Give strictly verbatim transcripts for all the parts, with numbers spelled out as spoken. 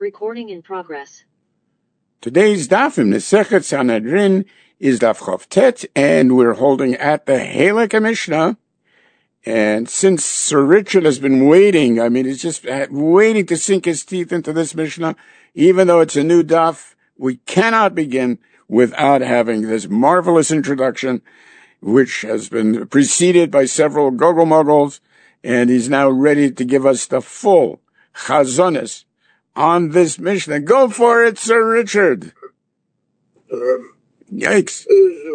Recording in progress. Today's daf in Masechet Sanhedrin is daf Chof Tet, and we're holding at the Halakha Mishnah. And since Sir Richard has been waiting, I mean, he's just waiting to sink his teeth into this Mishnah, even though it's a new daf, we cannot begin without having this marvelous introduction, which has been preceded by several gogol-mogols, and he's now ready to give us the full chazonis on this Mishnah. Go for it, Sir Richard. Um, Yikes.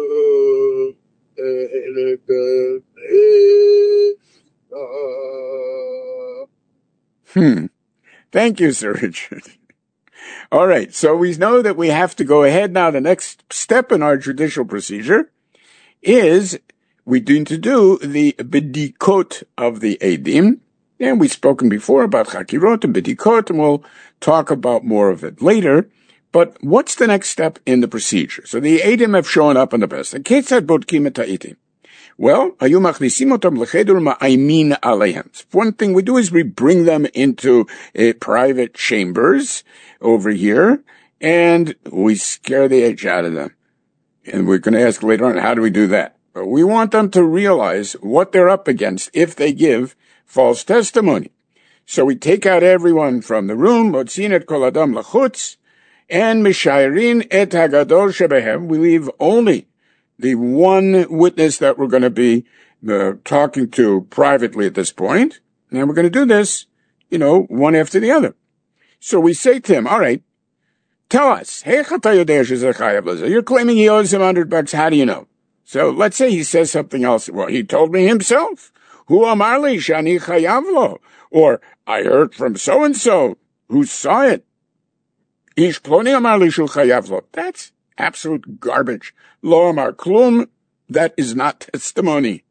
Hmm. Thank you, Sir Richard. All right, so we know that we have to go ahead now. The next step in our judicial procedure is we need to do the bedikot of the edim. And we've spoken before about chakirot and bedikot, and we'll talk about more of it later. But what's the next step in the procedure? So the edim have shown up in the past. Ketzad bodkim et ha'edim? Well, ayu machnisim otam l'cheder ma'aymin aleihem. One thing we do is we bring them into uh, private chambers over here, and we scare the edge out of them. And we're going to ask later on, how do we do that? But we want them to realize what they're up against if they give false testimony. So we take out everyone from the room, motzin et kol adam lachutz, and mishayrin et hagadol shebehem. We leave only the one witness that we're going to be uh, talking to privately at this point. And we're going to do this, you know, one after the other. So we say to him, all right, tell us, hey, you're claiming he owes him a hundred bucks. How do you know? So let's say he says something else. Well, he told me himself. Hu amar li shani chayav lo. Or I heard from so-and-so who saw it. Ish ploni amar li shul chayav lo. That's absolute garbage. Lo amar klum. That is not testimony.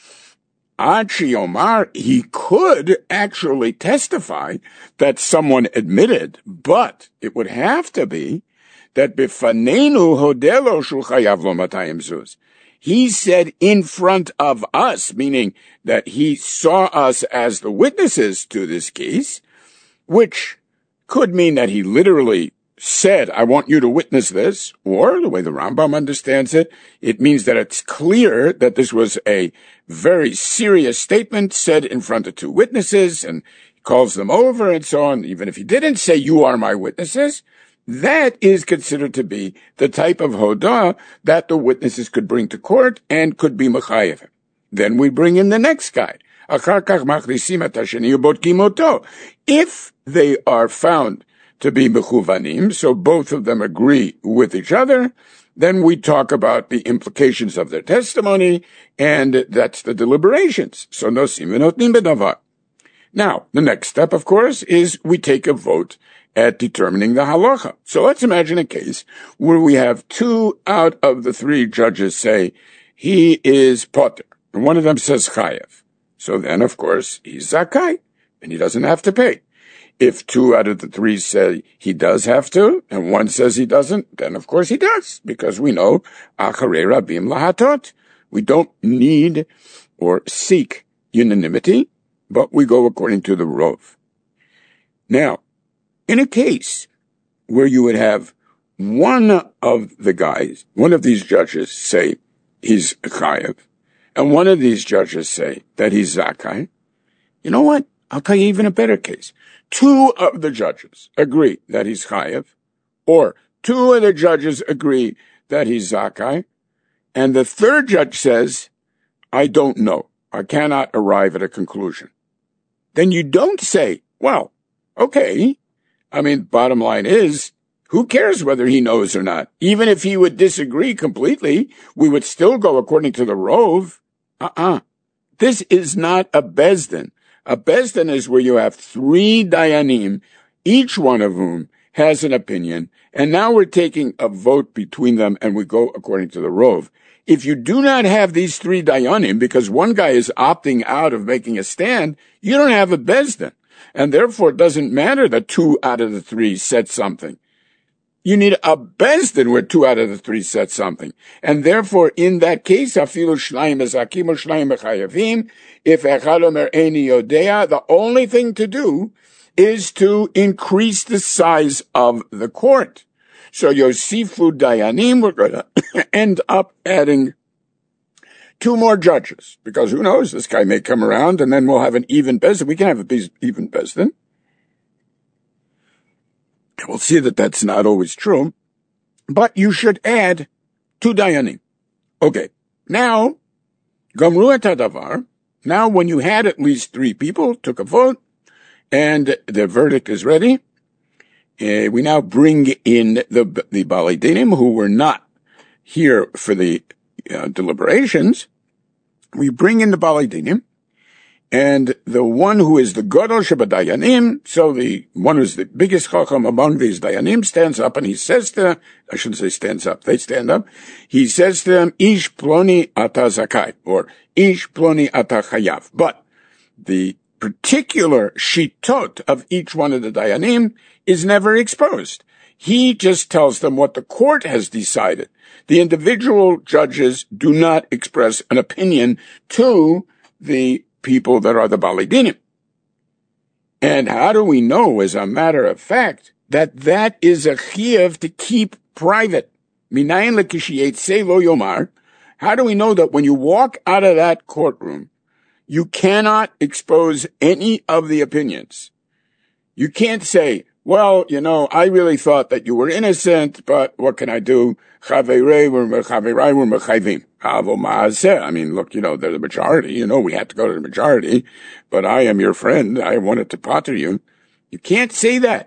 Ad shi omar, he could actually testify that someone admitted, but it would have to be that bifanenu hodelo shul chayav lo matayim zuz. He said in front of us, meaning that he saw us as the witnesses to this case, which could mean that he literally said, I want you to witness this, or the way the Rambam understands it, it means that it's clear that this was a very serious statement said in front of two witnesses, and he calls them over and so on. Even if he didn't say, you are my witnesses, that is considered to be the type of hodah that the witnesses could bring to court and could be mechayev. Then we bring in the next guy. If they are found to be mechuvanim, so both of them agree with each other, then we talk about the implications of their testimony, and that's the deliberations. So nosim v'notnim b'davar. Now, the next step, of course, is we take a vote at determining the halacha. So let's imagine a case where we have two out of the three judges say he is potter, and one of them says chayev. So then, of course, he's zakai, and he doesn't have to pay. If two out of the three say he does have to, and one says he doesn't, then of course he does, because we know acharei rabim lahatot. We don't need or seek unanimity, but we go according to the rov. Now, in a case where you would have one of the guys, one of these judges say he's chayev, and one of these judges say that he's zakai, you know what? I'll tell you even a better case. Two of the judges agree that he's chayev, or two of the judges agree that he's zakai, and the third judge says, I don't know. I cannot arrive at a conclusion. Then you don't say, well, okay. I mean, bottom line is, who cares whether he knows or not? Even if he would disagree completely, we would still go according to the rov. Uh-uh. This is not a bezdin. A bezdin is where you have three dayanim, each one of whom has an opinion, and now we're taking a vote between them, and we go according to the rov. If you do not have these three dayanim, because one guy is opting out of making a stand, you don't have a bezdin. And therefore, it doesn't matter that two out of the three said something. You need a bezdin where two out of the three said something. And therefore, in that case, afilu shnaim ezakim or shnaim echayavim, if echad omer eini yodea, the only thing to do is to increase the size of the court. So Yosifu Dayanim, we're going to end up adding two more judges, because who knows, this guy may come around and then we'll have an even Bezdin. We can have an even Bezdin. We'll see that that's not always true, but you should add two Dayanim. Okay, now, Gamru et hadavar, now when you had at least three people, took a vote, and the verdict is ready, uh, we now bring in the, the Balei Dinim who were not here for the uh, deliberations. We bring in the Balei Dinim, and the one who is the Gadol Shebadayanim, so the one who's the biggest Chacham among these Dayanim, stands up and he says to them, I shouldn't say stands up, they stand up, he says to them, Ish Ploni Ata Zakai, or Ish Ploni Ata Chayav. But the particular shitot of each one of the Dayanim is never exposed. He just tells them what the court has decided. The individual judges do not express an opinion to the people that are the Balei Dinim. And how do we know, as a matter of fact, that that is a chiyuv to keep private? Minayin lekishiyetze lo yomar. How do we know that when you walk out of that courtroom, you cannot expose any of the opinions? You can't say, well, you know, I really thought that you were innocent, but what can I do? I mean, look, you know, they're the majority. You know, we had to go to the majority, but I am your friend. I wanted to pater you. You can't say that.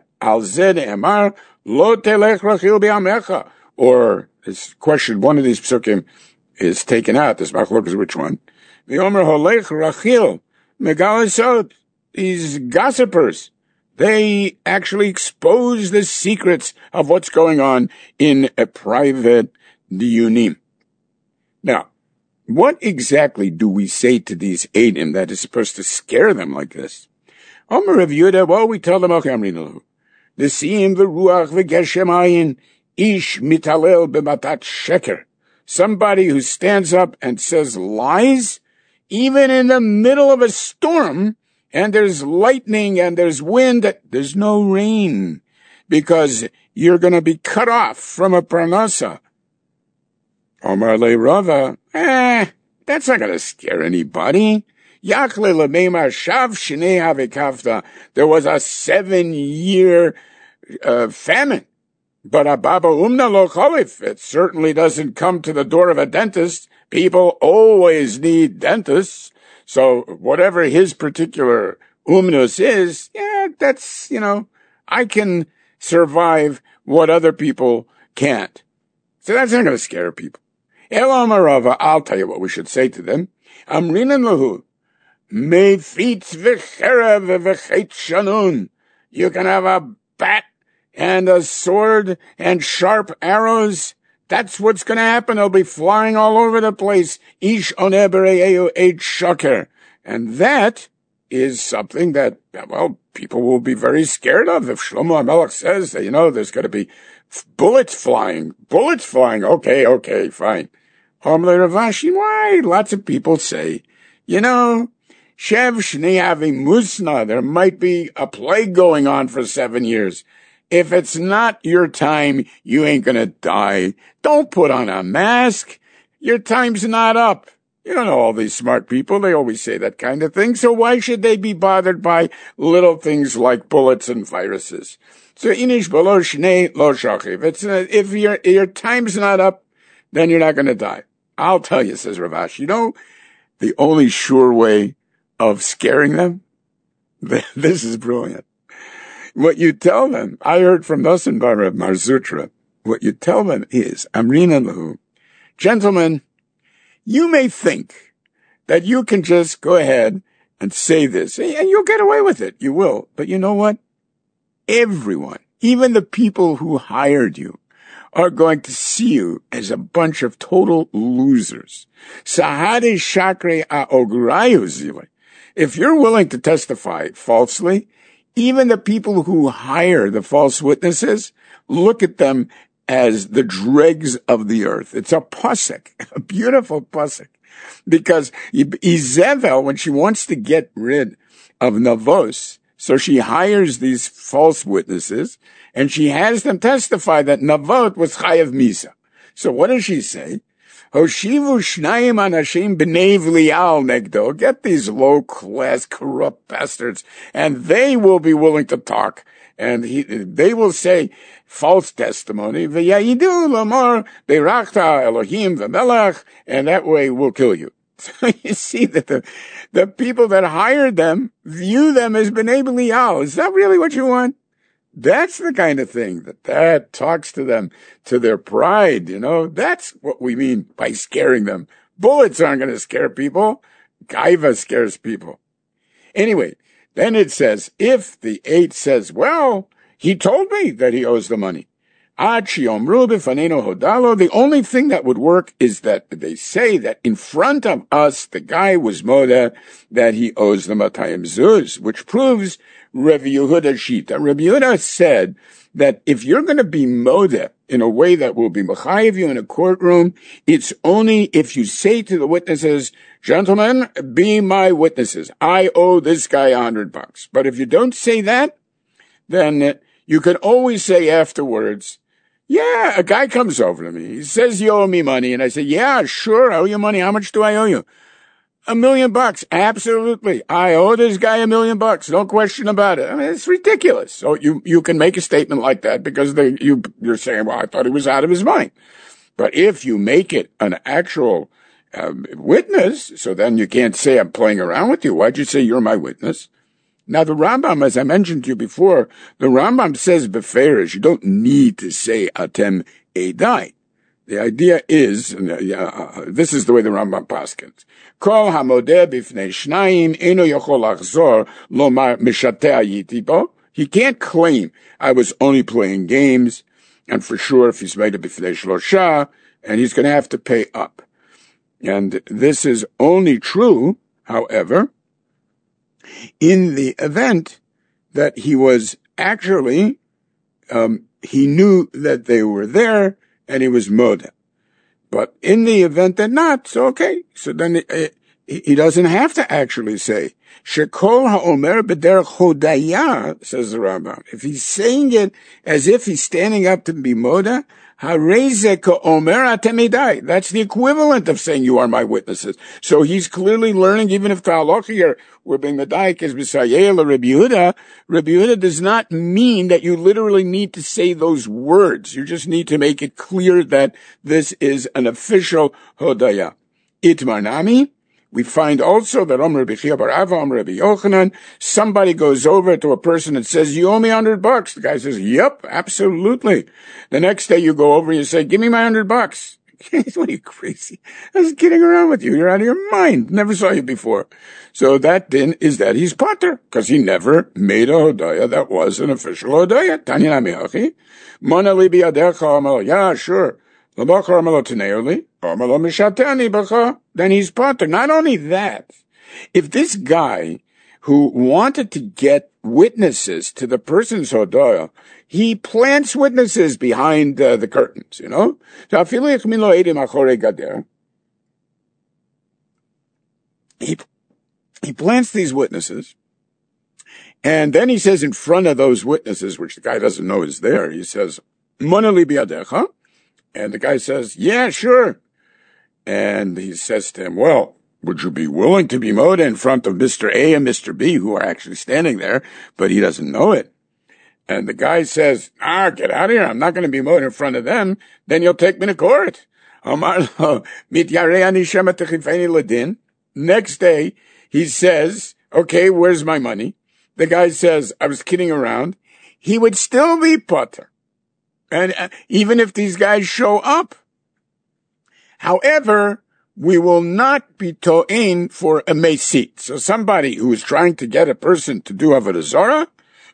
Or this question, one of these psukim is taken out. This machlok is which one? The Omer Holech Rachil Megalisot. These gossipers, they actually expose the secrets of what's going on in a private diyunim. Now, what exactly do we say to these Eidim that is supposed to scare them like this? Omer Rav Yehuda, well, we tell them, okay, Amrinu, the Sim v'ruach v'geshem ayin ish mitalel b'matat sheker. Somebody who stands up and says lies, even in the middle of a storm, and there's lightning and there's wind, there's no rain, because you're going to be cut off from a parnasa. Omar le Rava, eh, that's not going to scare anybody. Yachle lemeimar shav shnei havikavta. There was a seven-year uh, famine. But ababa umna lo cholif. It certainly doesn't come to the door of a dentist. People always need dentists. So whatever his particular umnus is, yeah, that's, you know, I can survive what other people can't. So that's not going to scare people. Elam Arava, I'll tell you what we should say to them. Amrinan lahu, mefitz v'cherev v'chet shanun. You can have a bat and a sword and sharp arrows. That's what's going to happen. They'll be flying all over the place. Ish oneh b're'ehu eit shaker. And that is something that, well, people will be very scared of. If Shlomo HaMelech says that, you know, there's going to be bullets flying, bullets flying, okay, okay, fine. Omle Rav Ashi, why? Lots of people say, you know, Shev Shnei Avi Musna, there might be a plague going on for seven years. If it's not your time, you ain't gonna die. Don't put on a mask. Your time's not up. You don't know all these smart people. They always say that kind of thing. So why should they be bothered by little things like bullets and viruses? So inish balo shnei lo shachiv. It's uh, if your your time's not up, then you're not going to die. I'll tell you, says Rav Ashi. You know, the only sure way of scaring them. This is brilliant. What you tell them, I heard from Nosson Bar of Mar Zutra. What you tell them is, Amrina lahu, gentlemen, you may think that you can just go ahead and say this, and you'll get away with it. You will. But you know what? Everyone, even the people who hired you, are going to see you as a bunch of total losers. Sahade shakre a ogurayu zile. If you're willing to testify falsely, even the people who hire the false witnesses look at them as the dregs of the earth. It's a pasuk, a beautiful pasuk, because Izevel, when she wants to get rid of Navos, So she hires these false witnesses, and she has them testify that Navot was Chayav Misa. So what does she say? Hoshivu shnayim anashim b'nei v'lial negdo. Get these low-class, corrupt bastards, and they will be willing to talk. And he, they will say false testimony. V'yayidu lamar beirachta Elohim v'melech, and that way we'll kill you. So you see that the, the people that hired them view them as b'nei v'lial. Is that really what you want? That's the kind of thing that that talks to them, to their pride, you know. That's what we mean by scaring them. Bullets aren't going to scare people. Gaiva scares people. Anyway, then it says, if the eight says, well, he told me that he owes the money. The only thing that would work is that they say that in front of us, the guy was moda, that he owes the Matayim Zuz, which proves Rabbi Yehuda Shita. Rabbi Yehuda said that if you're going to be moda in a way that will be mechayev you in a courtroom, it's only if you say to the witnesses, gentlemen, be my witnesses. I owe this guy a hundred bucks. But if you don't say that, then you can always say afterwards, yeah, a guy comes over to me. He says, you owe me money. And I say, yeah, sure, I owe you money. How much do I owe you? A million bucks. Absolutely. I owe this guy a million bucks. No question about it. I mean, it's ridiculous. So you, you can make a statement like that because they, you, you're saying, well, I thought he was out of his mind. But if you make it an actual um, witness, so then you can't say I'm playing around with you. Why'd you say you're my witness? Now, the Rambam, as I mentioned to you before, the Rambam says beferish, you don't need to say atem edai. The idea is, uh, uh, this is the way the Rambam paskins. Kol hamodeh bifnei shnayim eno yochol achzor lomar mishateh ayiti bo. He can't claim I was only playing games, and for sure if he's made a bifnei shlosha, and he's going to have to pay up. And this is only true, however, in the event that he was actually, um, he knew that they were there and he was moda. But in the event that not, so okay. So then uh, he doesn't have to actually say, Shekol ha'omer b'derech hodaya, says the Rambam. If he's saying it as if he's standing up to be moda, Hareze ka'omer atem edai. That's the equivalent of saying you are my witnesses. So he's clearly learning, even if ta'aloch here, we're being medayik as b'sayel or Rabbi Yehuda, Rabbi Yehuda does not mean that you literally need to say those words. You just need to make it clear that this is an official hodaya. Itmar nami. We find also that Omer Rabbi Chia bar Ava, Omer Rabbi Yochanan, somebody goes over to a person and says, you owe me a hundred bucks. The guy says, yep, absolutely. The next day you go over and you say, give me my hundred bucks. What are you crazy? I was kidding around with you. You're out of your mind. Never saw you before. So that then is that he's potter, because he never made a hodaya that was an official hodaya. Tanya namiachi. Mona li biyadecha amal. Yeah, sure. Then he's potter. Not only that, if this guy who wanted to get witnesses to the person's hodaya, he plants witnesses behind uh, the curtains, you know? He, he plants these witnesses, and then he says in front of those witnesses, which the guy doesn't know is there, he says, Mona li biyadecha. And the guy says, yeah, sure. And he says to him, well, would you be willing to be moda in front of Mister A and Mister B, who are actually standing there, but he doesn't know it? And the guy says, ah, get out of here. I'm not going to be moda in front of them. Then you'll take me to court. Next day, he says, okay, where's my money? The guy says, I was kidding around. He would still be potter. And uh, even if these guys show up. However, we will not be to'in for a mesit. So somebody who is trying to get a person to do avodah zarah,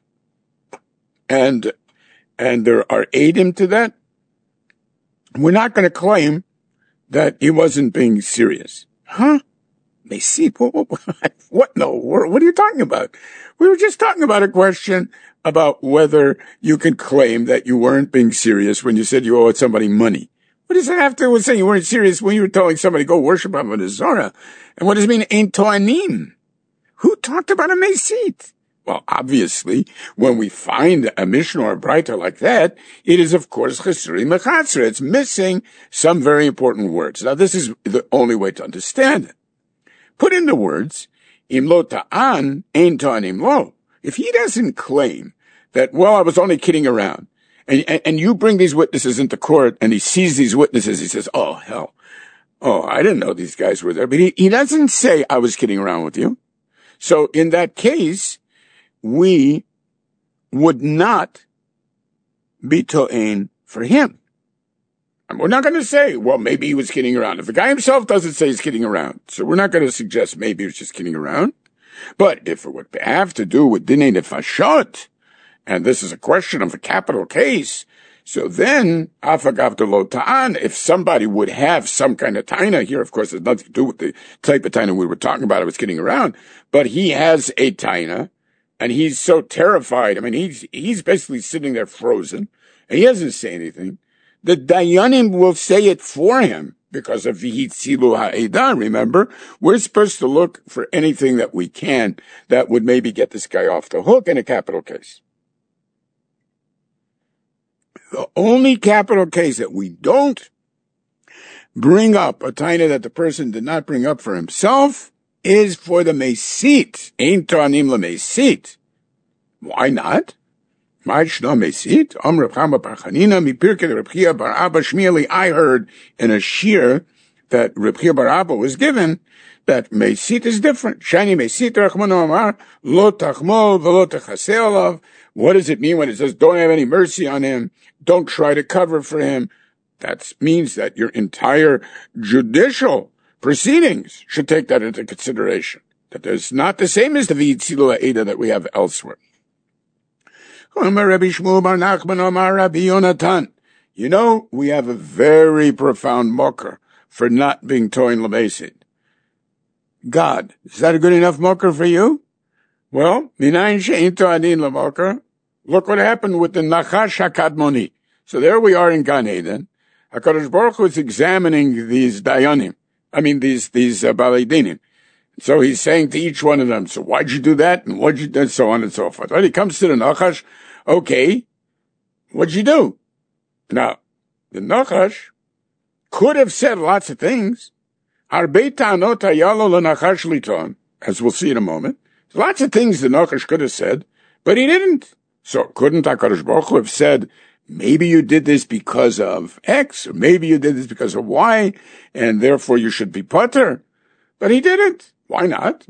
and, and there are aidim to that, we're not going to claim that he wasn't being serious. Huh? Mesit? What, what, what? No, what are you talking about? We were just talking about a question about whether you can claim that you weren't being serious when you said you owed somebody money. What does that have to do with saying you weren't serious when you were telling somebody go worship avodah zarah? And what does it mean, ein to'anim? Who talked about a mesit? Well, obviously, when we find a Mishnah or a Braita like that, it is, of course, Chesuri Mechatzra. It's missing some very important words. Now, this is the only way to understand it. Put in the words, Im lo ta'an, ein ta'anim lo. If he doesn't claim that, well, I was only kidding around, and, and, and you bring these witnesses into court, and he sees these witnesses, he says, oh, hell, oh, I didn't know these guys were there. But he, he doesn't say, I was kidding around with you. So in that case, we would not be to'en for him. And we're not going to say, well, maybe he was kidding around. If the guy himself doesn't say he's kidding around, so we're not going to suggest maybe he was just kidding around. But if it would have to do with dinei nefashot, and this is a question of a capital case, so then, afagav de lo ta'an, if somebody would have some kind of taina here, of course, it has nothing to do with the type of taina we were talking about, I was kidding around, but he has a taina, and he's so terrified, I mean, he's, he's basically sitting there frozen, and he doesn't say anything. The dayanim will say it for him, because of v'hitzilu ha'edah, remember? We're supposed to look for anything that we can that would maybe get this guy off the hook in a capital case. The only capital case that we don't bring up, a taina that the person did not bring up for himself, is for the mesit. Ein to'anim lemesit. Why not? I heard in a shir that Reb Chia bar Abba was given that mesit is different. Shani mesit rachmano amar lo tachmo v'lo techaseh alav. What does it mean when it says don't have any mercy on him? Don't try to cover for him. That means that your entire judicial proceedings should take that into consideration. That it's not the same as the v'yitzilu ha'edah that we have elsewhere. You know, we have a very profound mocker for not being toin l'mesid. God, is that a good enough mocker for you? Well, minayin she'in to'adin l'mocker. Look what happened with the Nachash HaKadmoni. So there we are in Gan Eden. HaKadosh Baruch Hu is examining these dayanim. I mean, these, these uh, balei dinim. So he's saying to each one of them, so why'd you do that? And what'd you do? And so on and so forth. Right? He comes to the Nachash. Okay. What'd you do? Now, the Nachash could have said lots of things. Harbe ta'anot hayalo leNachash liton, as we'll see in a moment. Lots of things the Nachash could have said, but he didn't. So couldn't HaKadosh Baruch Hu have said, maybe you did this because of X, or maybe you did this because of Y, and therefore you should be pater? But he didn't. Why not?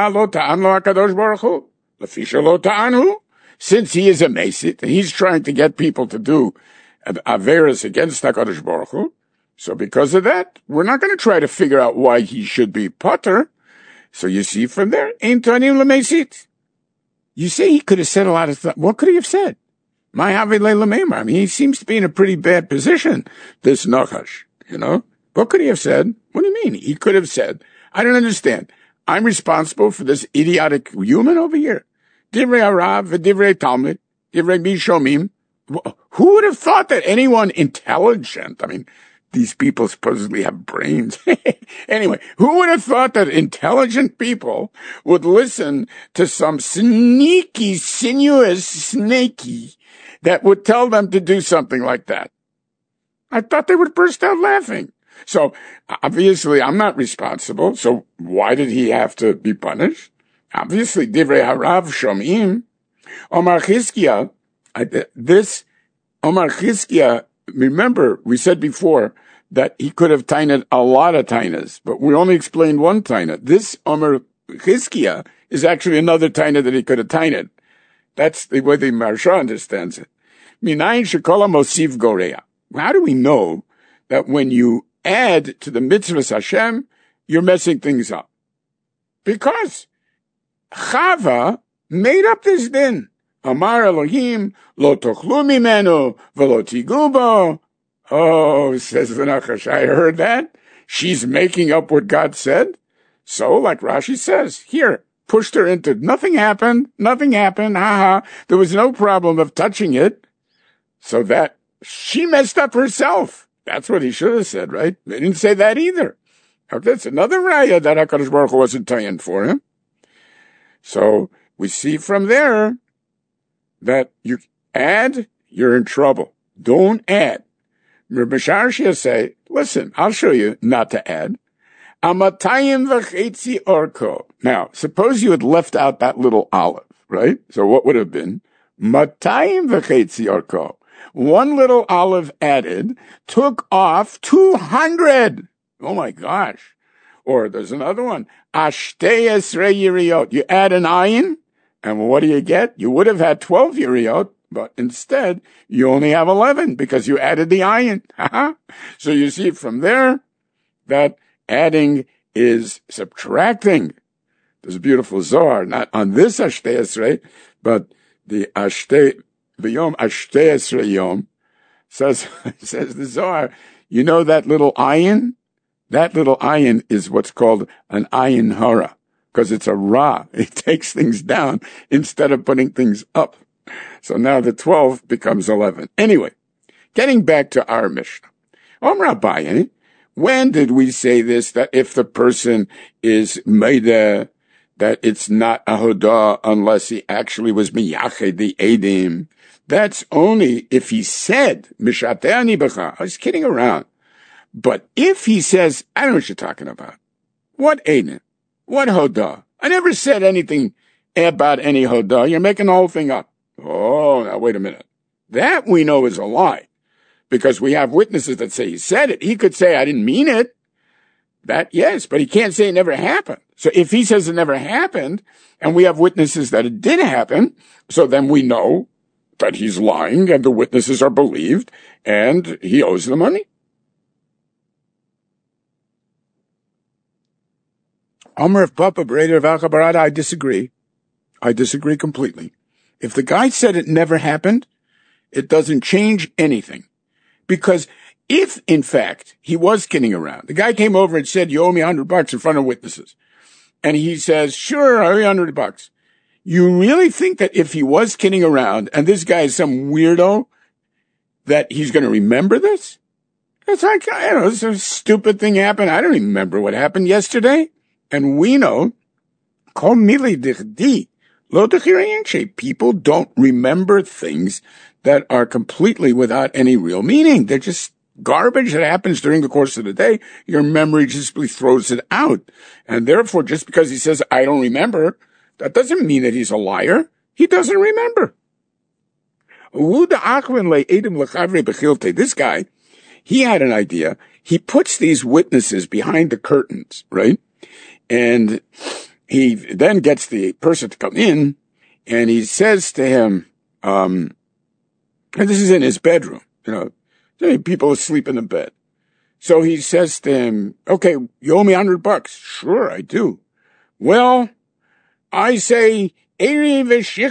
Since he is a mesit, he's trying to get people to do averos against HaKadosh Baruch Hu. So because of that, we're not going to try to figure out why he should be pater. So you see from there, ein to'anim lemesit. You say he could have said a lot of stuff. What could he have said? My Havile Lamemar. I mean, he seems to be in a pretty bad position, this Nachash, you know? What could he have said? What do you mean? He could have said, I don't understand. I'm responsible for this idiotic human over here. Divrei Harav, Divrei Talmud, Divrei Bishomim. Who would have thought that anyone intelligent, I mean, these people supposedly have brains. Anyway, who would have thought that intelligent people would listen to some sneaky, sinuous snaky that would tell them to do something like that? I thought they would burst out laughing. So, obviously, I'm not responsible. So, why did he have to be punished? Obviously, Divrei Harav Shomim. Omar Chizkiah, this Omar Chizkiah, remember, we said before that he could have tained a lot of tainas, but we only explained one taina. This Omar Chizkiah is actually another taina that he could have tained. That's the way the Maharsha understands it. Minayin shekola mosiv goreya. How do we know that when you add to the mitzvahs Hashem, you're messing things up? Because Chava made up this din. Amar Elohim, lo tochlu mimenu, velo tigu bo. Oh, says the Nachash, I heard that. She's making up what God said. So, like Rashi says, here, pushed her into, nothing happened, nothing happened, haha. There was no problem of touching it. So that, she messed up herself. That's what he should have said, right? They didn't say that either. Okay, that's another raya that HaKadosh Baruch Hu wasn't tying for him. So, we see from there that you add, you're in trouble. Don't add. Rabbi Sharshia say, listen, I'll show you not to add. Amatayim v'chetzi orko. Now, suppose you had left out that little olive, right? So what would have been? Matayim v'chetzi orko. One little olive added took off two hundred. Oh my gosh. Or there's another one. Ashtei esrei yiriot. You add an ayin, and what do you get? You would have had twelve yiriot, but instead, you only have eleven because you added the ayin. So you see from there that adding is subtracting. There's a beautiful Zohar, not on this Ashtei Esrei, but the Ashtei, the Yom Ashtei Esrei Yom, says, says the Zohar, you know that little ayin? That little ayin is what's called an ayin hara, because it's a ra. It takes things down instead of putting things up. So now the twelve becomes eleven. Anyway, getting back to our Mishnah. Om Rabbaye, when did we say this, that if the person is meida, that it's not a hodah unless he actually was miyached the edim? That's only if he said, mishateani b'cha. I was kidding around. But if he says, I don't know what you're talking about. What edim? What hodah? I never said anything about any hodah. You're making the whole thing up. Oh, now wait a minute. That we know is a lie, because we have witnesses that say he said it. He could say, I didn't mean it. That, yes, but he can't say it never happened. So if he says it never happened, and we have witnesses that it did happen, so then we know that he's lying, and the witnesses are believed, and he owes the money. Amar of Papa Breder of Alchabarada, I disagree. I disagree completely. If the guy said it never happened, it doesn't change anything. Because if, in fact, he was kidding around, the guy came over and said, you owe me a hundred bucks in front of witnesses. And he says, sure, I owe you a hundred bucks. You really think that if he was kidding around and this guy is some weirdo, that he's going to remember this? It's like, I don't know, this is a stupid thing happened. I don't remember what happened yesterday. And we know, kol mili dichdi, lo dechirayin, people don't remember things that are completely without any real meaning. They're just garbage that happens during the course of the day. Your memory just throws it out. And therefore, just because he says, I don't remember, that doesn't mean that he's a liar. He doesn't remember. This guy, he had an idea. He puts these witnesses behind the curtains, right? And he then gets the person to come in, and he says to him, um, and this is in his bedroom, you know, people asleep in the bed. So he says to him, okay, you owe me a hundred bucks. Sure, I do. Well, I say, do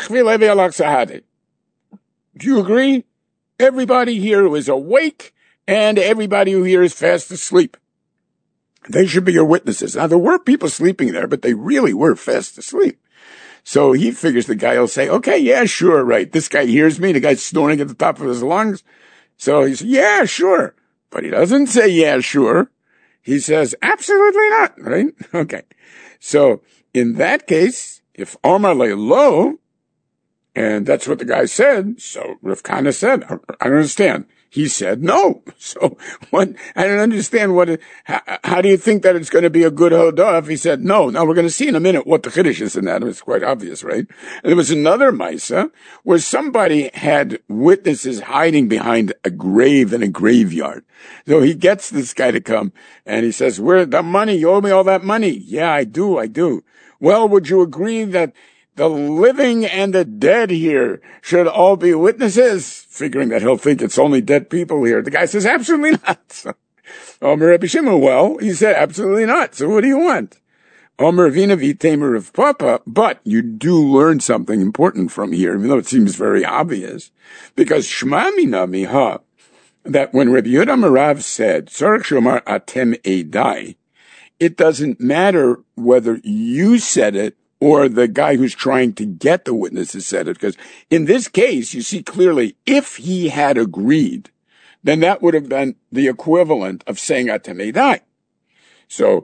you agree? Everybody here is awake, and everybody who here is fast asleep. They should be your witnesses. Now, there were people sleeping there, but they really were fast asleep. So he figures the guy will say, okay, yeah, sure, right. This guy hears me. The guy's snoring at the top of his lungs. So he says, yeah, sure. But he doesn't say, yeah, sure. He says, absolutely not, right? Okay. So in that case, if Omar lay low, and that's what the guy said, so Rav Kana said, I don't understand. He said no. So what? I don't understand what. It, how, how do you think that it's going to be a good hodah if he said no? Now we're going to see in a minute what the chiddush is in that. It's quite obvious, right? And there was another Maisa where somebody had witnesses hiding behind a grave in a graveyard. So he gets this guy to come and he says, "Where the money? You owe me all that money." Yeah, I do. I do. Well, would you agree that the living and the dead here should all be witnesses? Figuring that he'll think it's only dead people here. The guy says, absolutely not. So, Omer Rabbi Shimon, well, he said, absolutely not. So what do you want? Omer Vina V'Tamer of Papa, but you do learn something important from here, even though it seems very obvious. Because Shema Mina Miha, that when Rabbi Yehuda Marav said, Tzarech Shomar Atem Eidai, it doesn't matter whether you said it or the guy who's trying to get the witnesses said it, because in this case, you see clearly, if he had agreed, then that would have been the equivalent of saying Atem Eidai. So,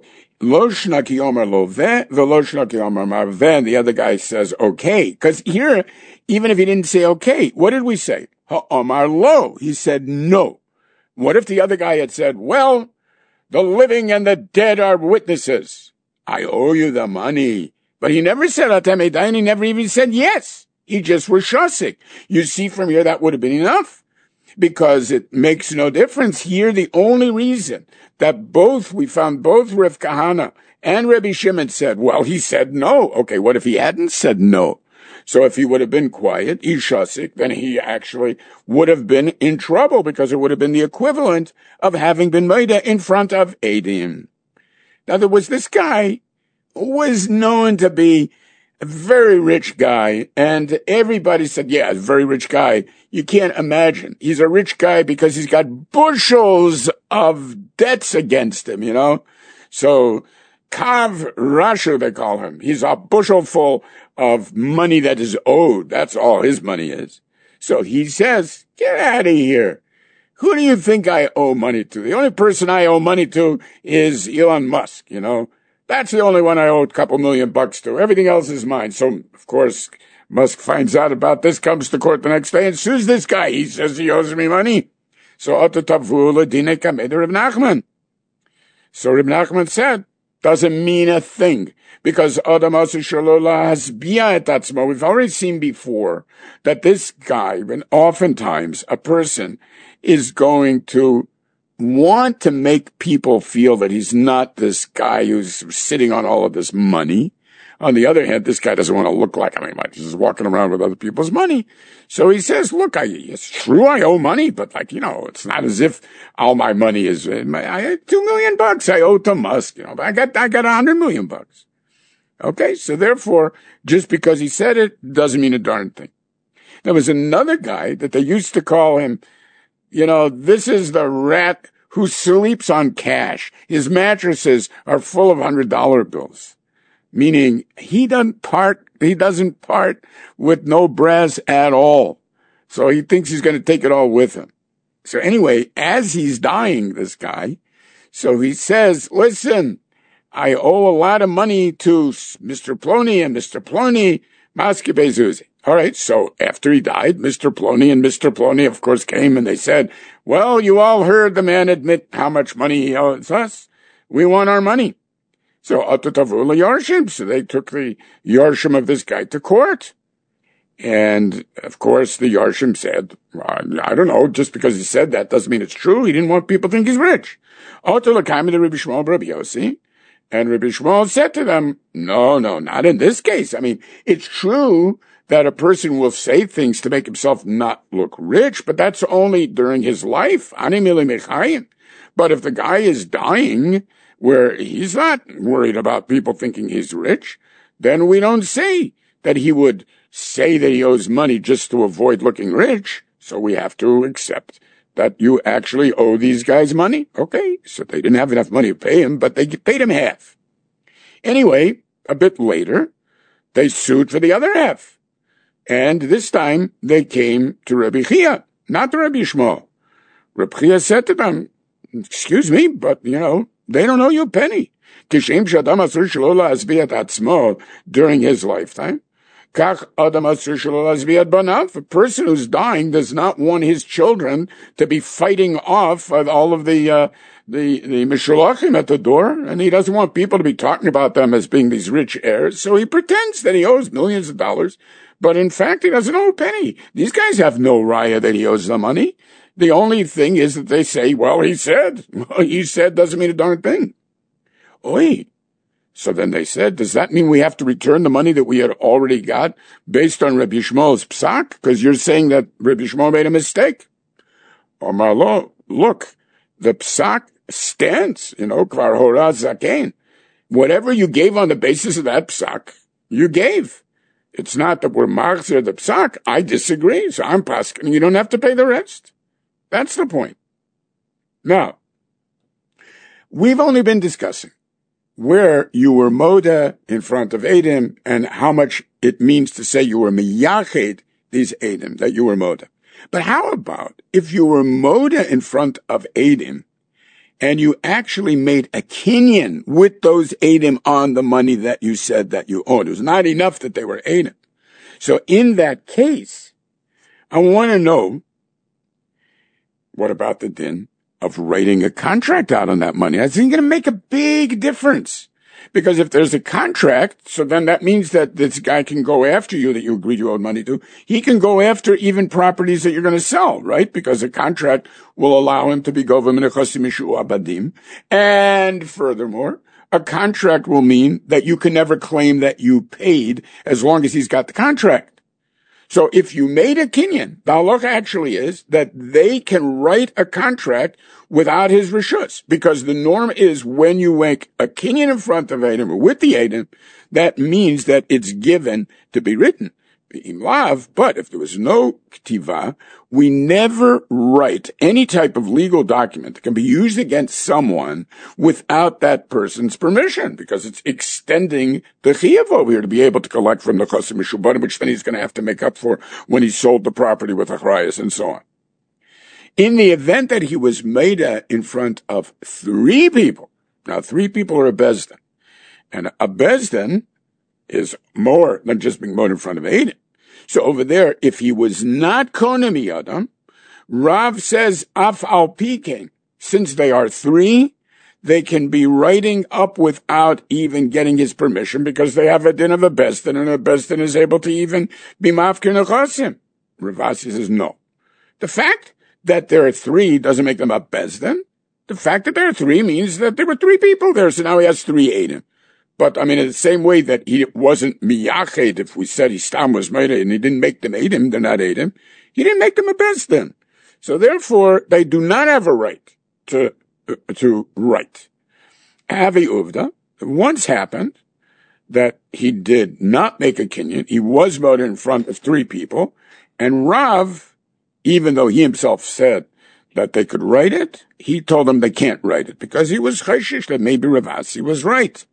Lo shnaki omer lo ve, velo shnaki omer mar ve, and the other guy says, okay. Because here, even if he didn't say okay, what did we say? Ha omar lo. He said no. What if the other guy had said, well, the living and the dead are witnesses. I owe you the money. But he never said atem edayin, he never even said yes. He just was shasik. You see from here that would have been enough. Because it makes no difference. Here, the only reason that both, we found both Rav Kahana and Rabbi Shimon said, well, he said no. Okay, what if he hadn't said no? So if he would have been quiet, Ishasik, then he actually would have been in trouble because it would have been the equivalent of having been made in front of Eidim. Now, there was this guy who was known to be a very rich guy, and everybody said, yeah, a very rich guy. You can't imagine. He's a rich guy because he's got bushels of debts against him, you know? So, Kav Rashu, they call him. He's a bushel full of money that is owed. That's all his money is. So he says, get out of here. Who do you think I owe money to? The only person I owe money to is Elon Musk, you know? That's the only one I owe a couple million bucks to. Everything else is mine. So, of course, Musk finds out about this, comes to court the next day, and sues this guy. He says he owes me money. So, Ototavu Ladine Kamed Reb Nachman. So Reb Nachman said, doesn't mean a thing. Because Adam Asishalola has bia etatzmo. We've already seen before that this guy, and oftentimes a person, is going to want to make people feel that he's not this guy who's sitting on all of this money. On the other hand, this guy doesn't want to look like, I mean, like he's walking around with other people's money. So he says, look, I, it's true I owe money, but like, you know, it's not as if all my money is, I had two million bucks I owe to Musk, you know, but I got, I got a hundred million bucks. Okay. So therefore, just because he said it doesn't mean a darn thing. There was another guy that they used to call him, you know, this is the rat who sleeps on cash. His mattresses are full of hundred dollar bills. Meaning he doesn't part, he doesn't part with no brass at all. So he thinks he's going to take it all with him. So anyway, as he's dying, this guy, so he says, listen, I owe a lot of money to Mister Plony and Mister Plony, Maske Bezuzi. All right. So after he died, Mister Plony and Mister Plony, of course, came and they said, well, you all heard the man admit how much money he owes us. We want our money. So, Atutavula Yarshim, so they took the Yarshim of this guy to court. And, of course, the Yarshim said, I don't know, just because he said that doesn't mean it's true. He didn't want people to think he's rich. Otulakami the Rabbi Shmuel Rabbi Yossi. And Rabbi Shmuel said to them, no, no, not in this case. I mean, it's true that a person will say things to make himself not look rich, but that's only during his life. But if the guy is dying, where he's not worried about people thinking he's rich, then we don't say that he would say that he owes money just to avoid looking rich. So we have to accept that you actually owe these guys money. Okay, so they didn't have enough money to pay him, but they paid him half. Anyway, a bit later, they sued for the other half. And this time, they came to Rabbi Chia, not to Rabbi Shmuel. Rabbi Chia said to them, excuse me, but, you know, they don't owe you a penny. During his lifetime. A person who's dying does not want his children to be fighting off all of the, uh, the, the Mishulachim at the door, and he doesn't want people to be talking about them as being these rich heirs, so he pretends that he owes millions of dollars, but in fact he doesn't owe a penny. These guys have no raya that he owes them money. The only thing is that they say, well, he said. Well, he said doesn't mean a darn thing. Oi. So then they said, does that mean we have to return the money that we had already got based on Rabbi Shmuel's psak? Because you're saying that Rabbi Shmuel made a mistake. Omar lo, look, the psak stands, you know, kvar hora zaken. Whatever you gave on the basis of that psak, you gave. It's not that we're machzer the psak. I disagree. So I'm pasking. You don't have to pay the rest. That's the point. Now, we've only been discussing where you were moda in front of Eidim and how much it means to say you were miyached these Eidim, that you were moda. But how about if you were moda in front of Eidim and you actually made a kinyan with those Eidim on the money that you said that you owed. It was not enough that they were Eidim. So in that case, I want to know, what about the din of writing a contract out on that money? That's going to make a big difference. Because if there's a contract, so then that means that this guy can go after you that you agreed you owed money to. He can go after even properties that you're going to sell, right? Because a contract will allow him to be governed abadim. And furthermore, a contract will mean that you can never claim that you paid as long as he's got the contract. So if you made a kinyan, the halacha actually is that they can write a contract without his reshus, because the norm is when you make a kinyan in front of Eidim or with the Eidim, that means that it's given to be written. But if there was no ktiva, we never write any type of legal document that can be used against someone without that person's permission, because it's extending the chiyuv over here to be able to collect from the chosim mishubarim, which then he's going to have to make up for when he sold the property with achrayas and so on. In the event that he was made in front of three people, now three people are a bezdin, and a bezdin is more than just being made in front of Eidim. So over there, if he was not Kohen Miyadam, Rav says, Af al Pikein, since they are three, they can be writing up without even getting his permission, because they have a din of a Bezdin, and a Bezdin is able to even be mafkir nechasim. Ravasi says, no. The fact that there are three doesn't make them a Bezdin. The fact that there are three means that there were three people there, so now he has three Eidim. But, I mean, in the same way that he wasn't miyached, if we said he stam was made and he didn't make them Eidim, they're not Eidim, he didn't make them a Bezdin. So therefore, they do not have a right to, uh, to write. Avi Uvda, it once happened that he did not make a kinyan. He was voted in front of three people, and Rav, even though he himself said that they could write it, he told them they can't write it, because he was chayshish that maybe Ravasi was right.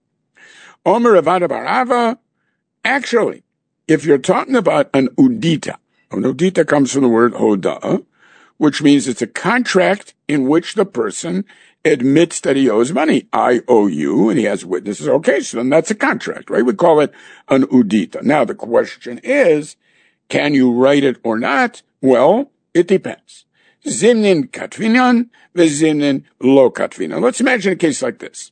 Omer Ravada Barava, actually, if you're talking about an udita, an udita comes from the word hoda, which means it's a contract in which the person admits that he owes money. I owe you, and he has witnesses. Okay, so then that's a contract, right? We call it an udita. Now, the question is, can you write it or not? Well, it depends. Zimnin katvinan, vezimnin lo katvinan. Let's imagine a case like this.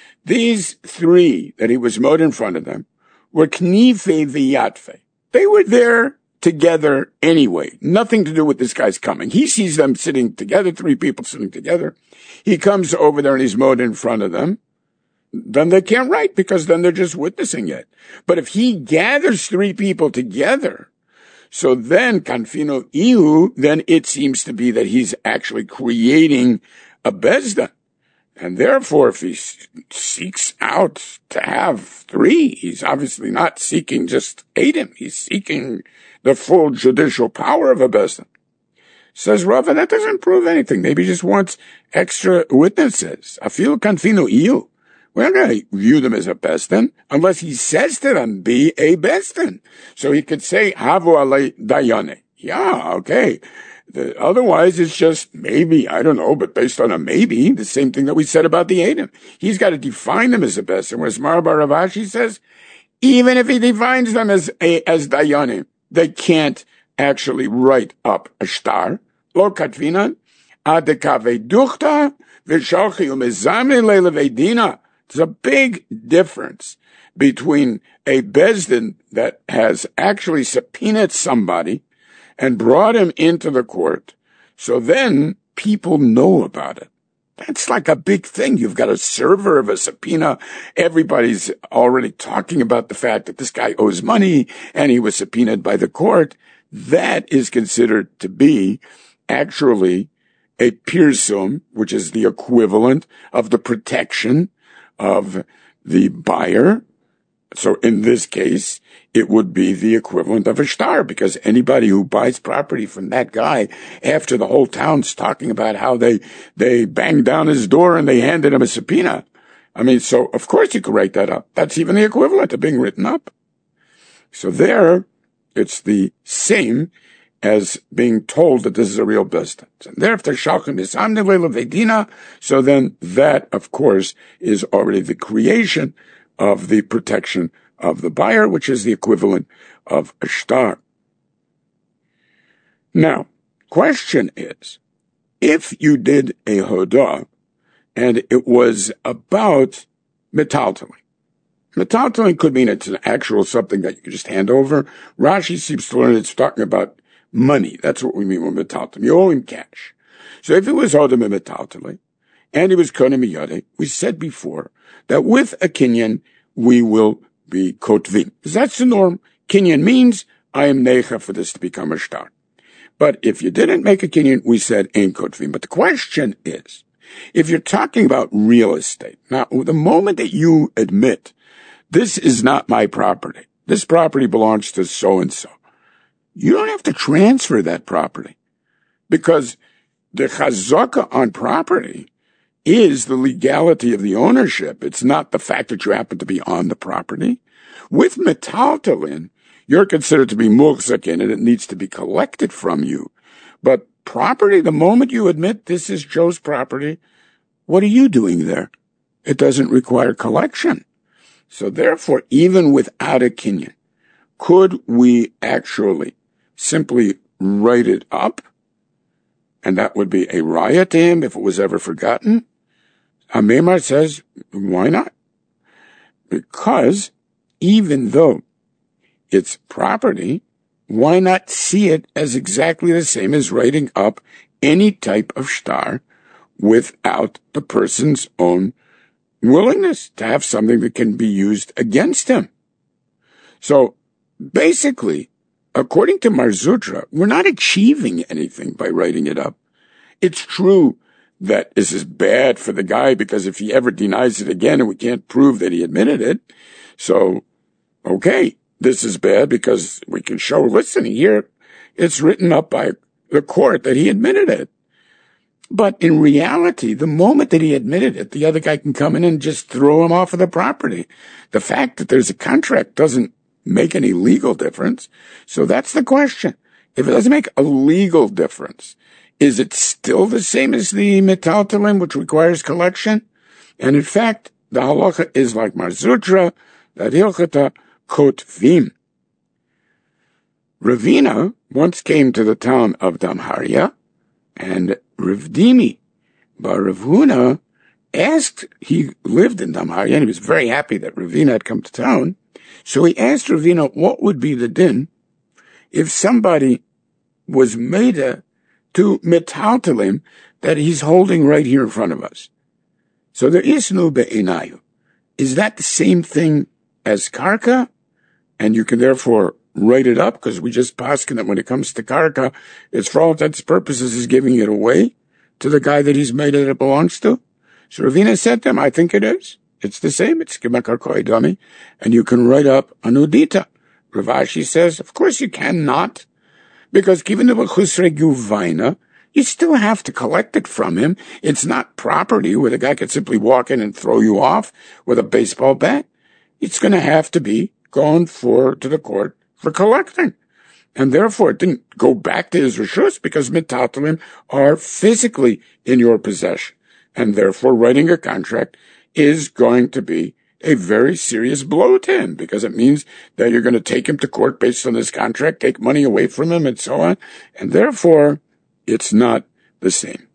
These three that he was mowed in front of them were knife v'yatfe. They were there together anyway. Nothing to do with this guy's coming. He sees them sitting together, three people sitting together. He comes over there and he's mowed in front of them. Then they can't write, because then they're just witnessing it. But if he gathers three people together, so then kanfino ihu, then it seems to be that he's actually creating a bezda. And therefore, if he seeks out to have three, he's obviously not seeking just Eidim. He's seeking the full judicial power of a Bezdin. Says Rava, that doesn't prove anything. Maybe he just wants extra witnesses. Afilu kanfinu iyu. We're not going to view them as a Bezdin unless he says to them, be a Bezdin. So he could say, havu alei dayane. Yeah, okay. The, otherwise, it's just maybe, I don't know, but based on a maybe, the same thing that we said about the Eidim. He's got to define them as a Bezdin. Whereas Marabar Ravashi says, even if he defines them as a, as Dayanim, they can't actually write up a shtar. Lo katvinan, adekave duchta, v'shalchi umezamni le'levedina. There's a big difference between a Bezdin that has actually subpoenaed somebody and brought him into the court, so then people know about it. That's like a big thing. You've got a server of a subpoena. Everybody's already talking about the fact that this guy owes money and he was subpoenaed by the court. That is considered to be actually a pirsum, which is the equivalent of the protection of the buyer. So in this case, it would be the equivalent of a shtar, because anybody who buys property from that guy, after the whole town's talking about how they, they banged down his door and they handed him a subpoena. I mean, so of course you could write that up. That's even the equivalent of being written up. So there, it's the same as being told that this is a real business. And thereafter, Shalchim is Vedina. So then that, of course, is already the creation of the protection of the buyer, which is the equivalent of a shtar. Now, question is, if you did a hodah and it was about metaltaling, metaltaling could mean it's an actual something that you can just hand over. Rashi seems to learn it's talking about money. That's what we mean with metaltaling. You owe him cash. So if it was hodam metaltaling and it was konim miyade, we said before that with a kinyan we will be kotvim. Because that's the norm. Kinyan means I am necha for this to become a shtar. But if you didn't make a kinyan, we said ein kotvim. But the question is, if you're talking about real estate, now the moment that you admit this is not my property, this property belongs to so-and-so, you don't have to transfer that property, because the chazaka on property is the legality of the ownership. It's not the fact that you happen to be on the property. With metaltalin, you're considered to be muhzakin and it needs to be collected from you. But property, the moment you admit this is Joe's property, what are you doing there? It doesn't require collection. So therefore, even without a kinyan, could we actually simply write it up? And that would be a raya to him if it was ever forgotten. Amemar says, why not? Because even though it's property, why not see it as exactly the same as writing up any type of shtar without the person's own willingness to have something that can be used against him? So basically, according to Mar Zutra, we're not achieving anything by writing it up. It's true that this is bad for the guy, because if he ever denies it again and we can't prove that he admitted it, so, okay, this is bad because we can show, listen, here it's written up by the court that he admitted it. But in reality, the moment that he admitted it, the other guy can come in and just throw him off of the property. The fact that there's a contract doesn't make any legal difference. So that's the question. If it doesn't make a legal difference, is it still the same as the metaltalim, which requires collection? And in fact, the halacha is like Mar Zutra, that hilchata kotvim. Ravina once came to the town of Damharia, and Rav Dimi Bar Rav Huna asked, he lived in Damharia, and he was very happy that Ravina had come to town, so he asked Ravina what would be the din if somebody was made a, to metaltalim that he's holding right here in front of us. So there is no be'inayu. Is that the same thing as karka? And you can therefore write it up, because we just paskin that when it comes to karka, it's for all intents and purposes is giving it away to the guy that he's made it, it belongs to. So Ravina said to him, I think it is. It's the same. It's Kimakarkoi dummy. And you can write up anudita. Rav Ashi says, of course you cannot, because given the Chusre Guvaina, you still have to collect it from him. It's not property where the guy could simply walk in and throw you off with a baseball bat. It's going to have to be gone for to the court for collecting. And therefore it didn't go back to his rishus, because metatalim are physically in your possession. And therefore writing a contract is going to be a very serious blow to him, because it means that you're going to take him to court based on this contract, take money away from him, and so on. And therefore, it's not the same.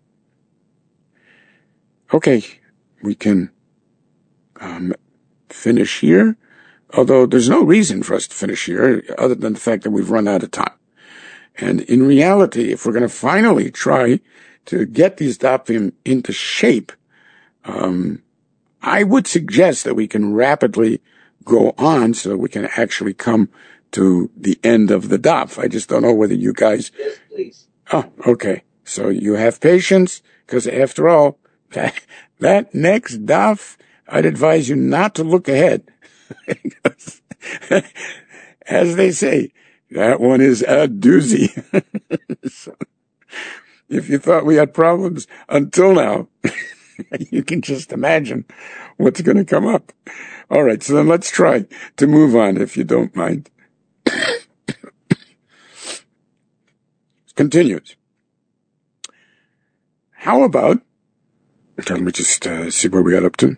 Okay, we can um, finish here, although there's no reason for us to finish here other than the fact that we've run out of time. And in reality, if we're going to finally try to get these dafim into shape, um, I would suggest that we can rapidly go on so that we can actually come to the end of the daf. I just don't know whether you guys... Yes, please. Oh, okay. So you have patience, because after all, that, that next daf, I'd advise you not to look ahead. As they say, that one is a doozy. So, if you thought we had problems until now, you can just imagine what's going to come up. All right, so then let's try to move on, if you don't mind. continues. How about, let me just uh, see where we got up to.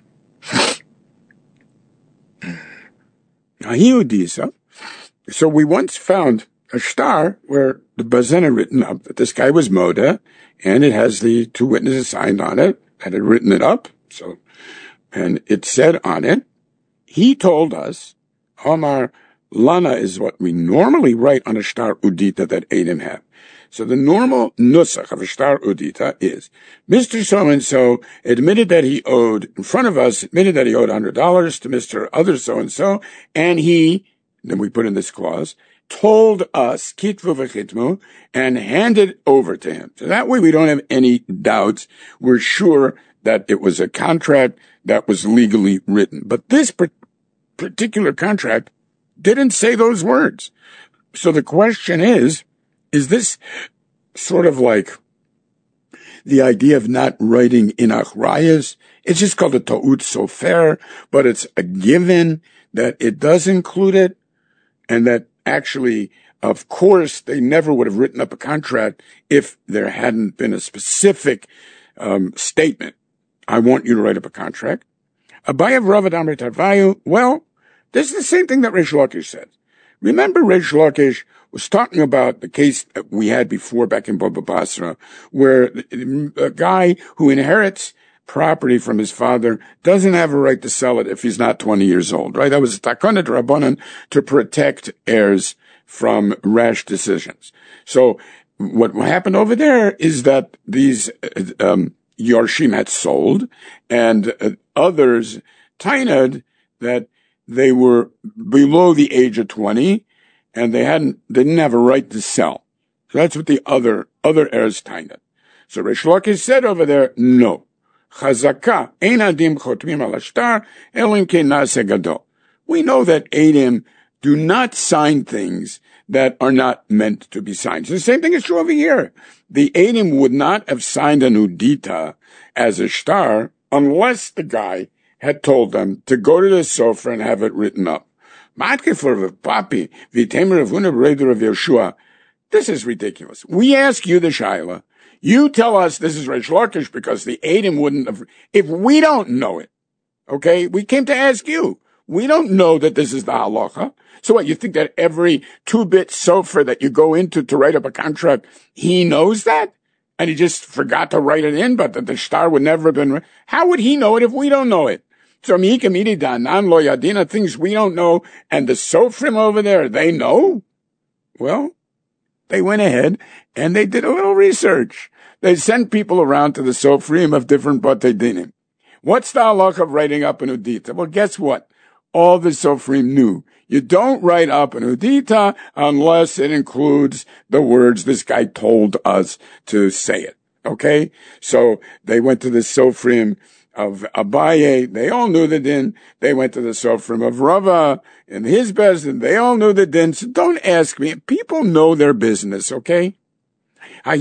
So we once found a star where the Bazena written up that this guy was Moda, and it has the two witnesses signed on it, that had written it up. So, and it said on it, he told us, Omar Lana is what we normally write on a star udita that Edom have. So the normal nusach of a star udita is, Mister So-and-so admitted that he owed, in front of us, admitted that he owed one hundred dollars to Mister Other so-and-so, and he, then we put in this clause, told us, kitvu v'chitmu, and handed over to him. So that way we don't have any doubts. We're sure that it was a contract that was legally written. But this particular contract didn't say those words. So the question is, is this sort of like the idea of not writing in achrayas? It's just called a ta'ut sofer, but it's a given that it does include it, and that actually, of course, they never would have written up a contract if there hadn't been a specific um, statement. I want you to write up a contract. Abaye Ravad Amar Tarvayu, well, this is the same thing that Reish Lakish said. Remember, Reish Lakish was talking about the case that we had before back in Baba Basra, where a guy who inherits property from his father doesn't have a right to sell it if he's not twenty years old, right? That was a takana d'Rabbanan to protect heirs from rash decisions. So what happened over there is that these um, Yarshim had sold, and uh, others tainad that they were below the age of twenty, and they hadn't, they didn't have a right to sell. So that's what the other, other heirs tainad. So Reish Lakish said over there, no. Chazaka, ein adim chotmim al ashtar, elim ke nase gadol. We know that Edom do not sign things that are not meant to be signed. So the same thing is true over here. The Edom would not have signed an udita as a shtar unless the guy had told them to go to the sofer and have it written up. Papi, of Yeshua. This is ridiculous. We ask you the shaila. You tell us this is Reish Lakish because the Edom wouldn't have, if we don't know it, okay, we came to ask you. We don't know that this is the halacha. So what, you think that every two-bit sofer that you go into to write up a contract, he knows that? And he just forgot to write it in, but that the shtar would never have been, how would he know it if we don't know it? So Mika Mididan, Nan Lo Yadina, things we don't know, and the sofrim over there, they know? Well, they went ahead and they did a little research. They sent people around to the sofrim of different batei dinim. What's the halach of writing up an udita? Well, guess what? All the sofrim knew. You don't write up an udita unless it includes the words this guy told us to say it. Okay? So they went to the sofrim of Abaye. They all knew the din. They went to the sofrim of Rava and his bezdin. They all knew the din. So don't ask me. People know their business, okay? Now,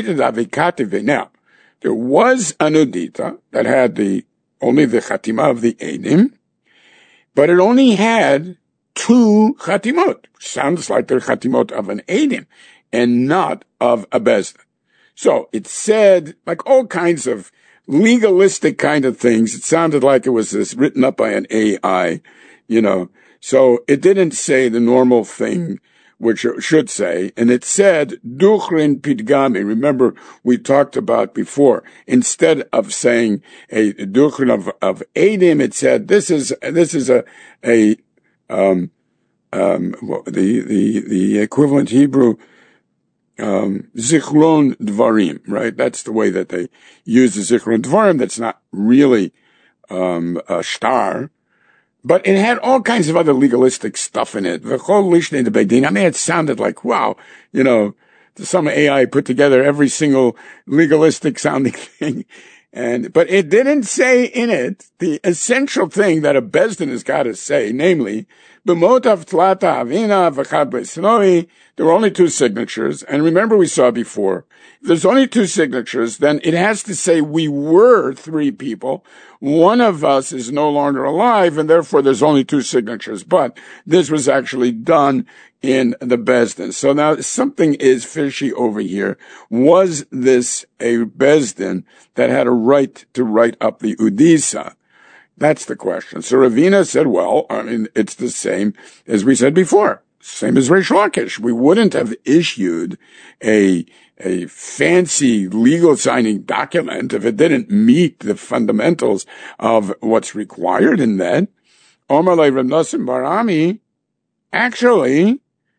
there was an udita that had the only the chatima of the Edom, but it only had two chatimot. Sounds like they're chatimot of an Edom and not of a bezdin. So it said, like all kinds of legalistic kind of things, it sounded like it was this written up by an A I, you know. So it didn't say the normal thing, which it should say, and it said, Duchrin Pidgami. Remember, we talked about before, instead of saying a Duchrin of, of Edom, it said, this is, this is a, a, um, um, the, the, the equivalent Hebrew, um, Zichron Dvarim, right? That's the way that they use the Zichron Dvarim. That's not really, um, a shtar. But it had all kinds of other legalistic stuff in it. I mean, it sounded like, wow, you know, some A I put together every single legalistic sounding thing. And, but it didn't say in it the essential thing that a bezdin has got to say, namely, B'motav tlata avina v'chad b'snoi. There were only two signatures. And remember we saw before, if there's only two signatures, then it has to say we were three people. One of us is no longer alive, and therefore there's only two signatures. But this was actually done in the Bezdin. So now something is fishy over here. Was this a Bezdin that had a right to write up the Udisa? That's the question. So Ravina said, well, I mean, it's the same as we said before. Same as Reish Lakish. We wouldn't have issued a, a fancy legal signing document if it didn't meet the fundamentals of what's required in that. Omar le Reb Nosson bar Ami, actually,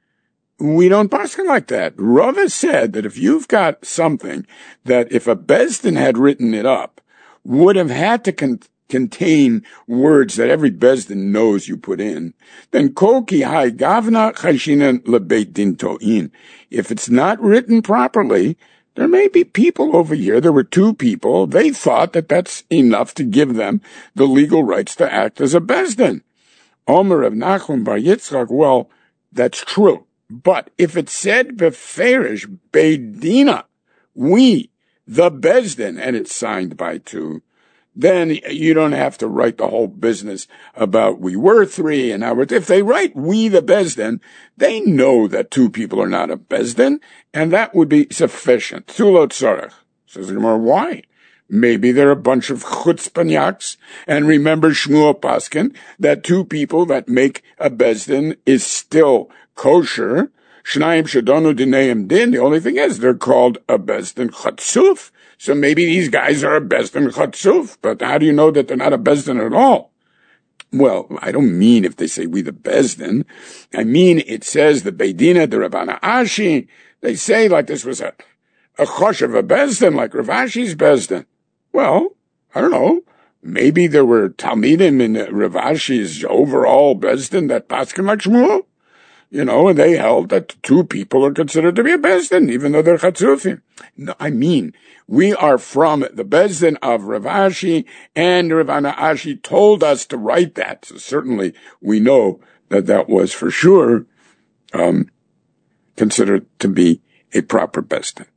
we don't paskin like that. Rava said that if you've got something that if a Bezdin had written it up, would have had to con- contain words that every Bezdin knows you put in, then koki hai gavna chashinan lebeit din to'in. If it's not written properly, there may be people over here, there were two people, they thought that that's enough to give them the legal rights to act as a Bezdin. Omer of Nachum bar Yitzchak, well, that's true. But if it said beferish beidina, we, the Bezdin, and it's signed by two, then you don't have to write the whole business about we were three and now we're, if they write we the Bezdin, they know that two people are not a Bezdin, and that would be sufficient. Tulot Tzarech. Says the Gemara, why? Maybe they're a bunch of chutzpanyaks, and remember Shmuel Paskin, that two people that make a Bezdin is still kosher. Shnayim Shadonu Dineim Din. The only thing is they're called a Bezdin Chatzuf. So maybe these guys are a Bezdin Chatzuf, but how do you know that they're not a Bezdin at all? Well, I don't mean if they say we the Bezdin. I mean it says the Beidina, the Rabbana Ashi. They say like this was a, a chosh of a Bezdin, like Rav Ashi's Bezdin. Well, I don't know. Maybe there were Talmidim in Rav Ashi's overall Bezdin that paskin like Shmuel. You know, and they held that two people are considered to be a Bezdin, even though they're Chatzufim. No, I mean, we are from the Bezdin of Rav Ashi, and Rav Ashi told us to write that. So certainly we know that that was for sure um, considered to be a proper Bezdin.